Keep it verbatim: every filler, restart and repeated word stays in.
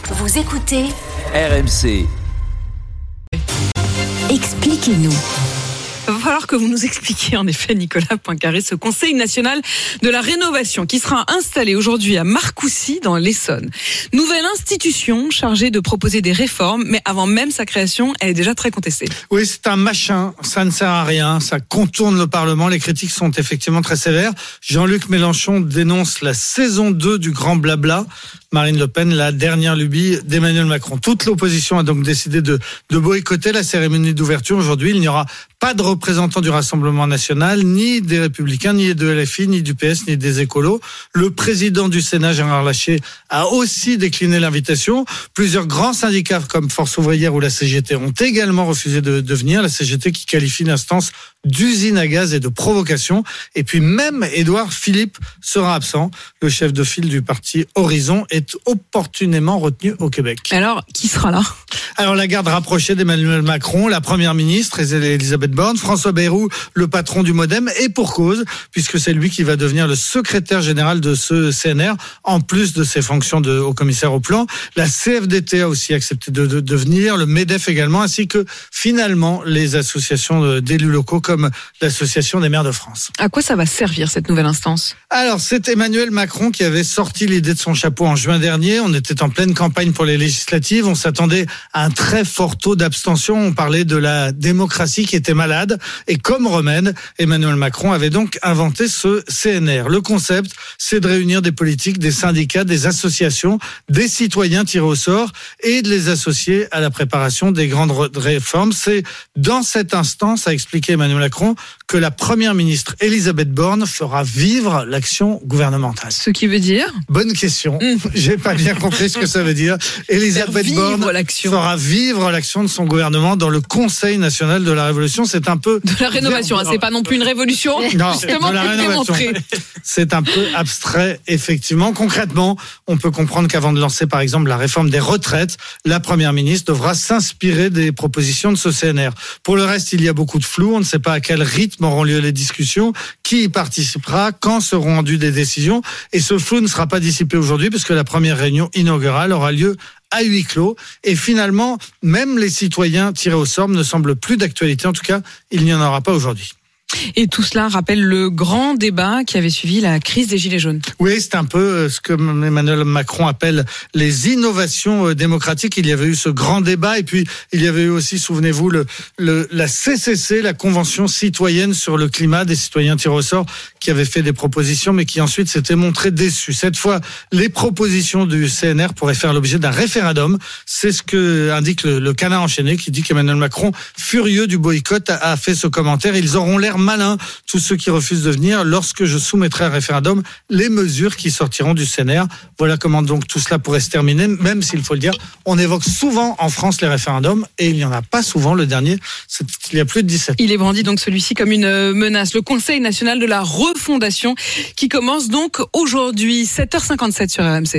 Vous écoutez R M C. Expliquez-nous. Il va falloir que vous nous expliquiez en effet, Nicolas Poincaré, ce Conseil national de la rénovation qui sera installé aujourd'hui à Marcoussis dans l'Essonne. Nouvelle institution chargée de proposer des réformes, mais avant même sa création, elle est déjà très contestée. Oui, c'est un machin, ça ne sert à rien, ça contourne le Parlement, les critiques sont effectivement très sévères. Jean-Luc Mélenchon dénonce la saison deux du grand blabla. Marine Le Pen, la dernière lubie d'Emmanuel Macron. Toute l'opposition a donc décidé de, de boycotter la cérémonie d'ouverture. Aujourd'hui, il n'y aura pas de représentants du Rassemblement national, ni des Républicains, ni de L F I, ni du P S, ni des écolos. Le président du Sénat, Gérard Larcher, a aussi décliné l'invitation. Plusieurs grands syndicats comme Force ouvrière ou la C G T ont également refusé de, de venir. La C G T qui qualifie l'instance d'usine à gaz et de provocation. Et puis même Édouard Philippe sera absent. Le chef de file du parti Horizon est opportunément retenu au Québec. Alors, qui sera là ? Alors la garde rapprochée d'Emmanuel Macron, la première ministre Elisabeth Borne, François Bayrou, le patron du Modem, et pour cause, puisque c'est lui qui va devenir le secrétaire général de ce C N R, en plus de ses fonctions de haut commissaire au plan. La C F D T a aussi accepté de, de, de venir, le MEDEF également, ainsi que finalement les associations d'élus locaux comme l'Association des maires de France. À quoi ça va servir cette nouvelle instance ? Alors c'est Emmanuel Macron qui avait sorti l'idée de son chapeau en juin dernier. On était en pleine campagne pour les législatives, on s'attendait à un très fort taux d'abstention. On parlait de la démocratie qui était malade. Et comme remède, Emmanuel Macron avait donc inventé ce C N R. Le concept, c'est de réunir des politiques, des syndicats, des associations, des citoyens tirés au sort et de les associer à la préparation des grandes réformes. C'est dans cette instance, a expliqué Emmanuel Macron, que la première ministre Elisabeth Borne fera vivre l'action gouvernementale. Ce qui veut dire ? Bonne question. Mmh. J'ai pas bien compris ce que ça veut dire. Elisabeth Borne l'action. fera vivre l'action de son gouvernement dans le Conseil national de la Révolution. C'est un peu... De la rénovation, hein, c'est pas non plus une révolution. Non, justement, de la rénovation. C'est un peu abstrait, effectivement. Concrètement, on peut comprendre qu'avant de lancer, par exemple, la réforme des retraites, la première ministre devra s'inspirer des propositions de ce C N R. Pour le reste, il y a beaucoup de flou. On ne sait pas à quel rythme auront lieu les discussions, qui y participera, quand seront rendues des décisions. Et ce flou ne sera pas dissipé aujourd'hui, puisque la première réunion inaugurale aura lieu à huis clos. Et finalement, même les citoyens tirés au sort ne semblent plus d'actualité. En tout cas, il n'y en aura pas aujourd'hui. Et tout cela rappelle le grand débat qui avait suivi la crise des Gilets jaunes. Oui, c'est un peu ce que Emmanuel Macron appelle les innovations démocratiques. Il y avait eu ce grand débat et puis il y avait eu aussi, souvenez-vous, le, le, la C C C, la Convention citoyenne sur le climat des citoyens tirés au sort, qui avait fait des propositions mais qui ensuite s'était montré déçu. Cette fois, les propositions du C N R pourraient faire l'objet d'un référendum. C'est ce que indique le, le Canard enchaîné qui dit qu'Emmanuel Macron, furieux du boycott, a, a fait ce commentaire. Ils auront l'air malins, tous ceux qui refusent de venir, lorsque je soumettrai à référendum les mesures qui sortiront du C N R. Voilà comment donc tout cela pourrait se terminer, même s'il faut le dire, on évoque souvent en France les référendums et il n'y en a pas souvent. Le dernier, c'est il y a plus de dix-sept. Il est brandi donc celui-ci comme une menace. Le Conseil national de la refondation qui commence donc aujourd'hui, sept heures cinquante-sept sur R M C.